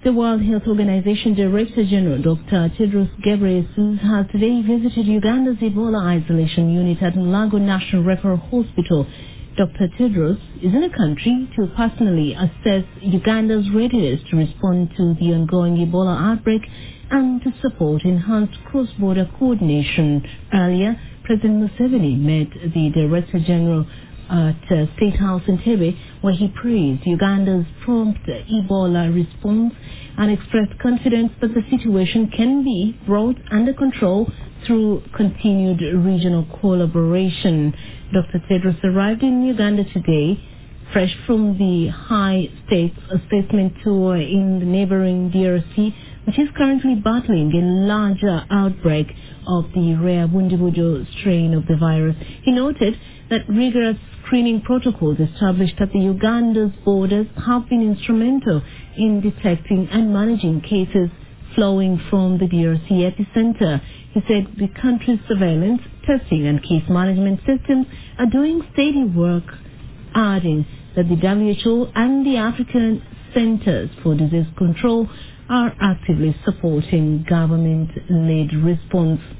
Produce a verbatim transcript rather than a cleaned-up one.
The World Health Organization Director General Doctor Tedros Ghebreyesus has today visited Uganda's Ebola isolation unit at Mulago National Referral Hospital. Doctor Tedros is in the country to personally assess Uganda's readiness to respond to the ongoing Ebola outbreak and to support enhanced cross-border coordination. Earlier, President Museveni met the Director General at uh, State House in Entebbe, where he praised Uganda's prompt Ebola response and expressed confidence that the situation can be brought under control through continued regional collaboration. Doctor Tedros arrived in Uganda today, fresh from the High States Assessment Tour in the neighboring D R C, which is currently battling a larger outbreak of the rare Bundibujo strain of the virus. He noted that rigorous screening protocols established at the Uganda's borders have been instrumental in detecting and managing cases flowing from the D R C epicenter. He said the country's surveillance, testing and case management systems are doing steady work, adding that the W H O and the African Centers for Disease Control are actively supporting government-led response.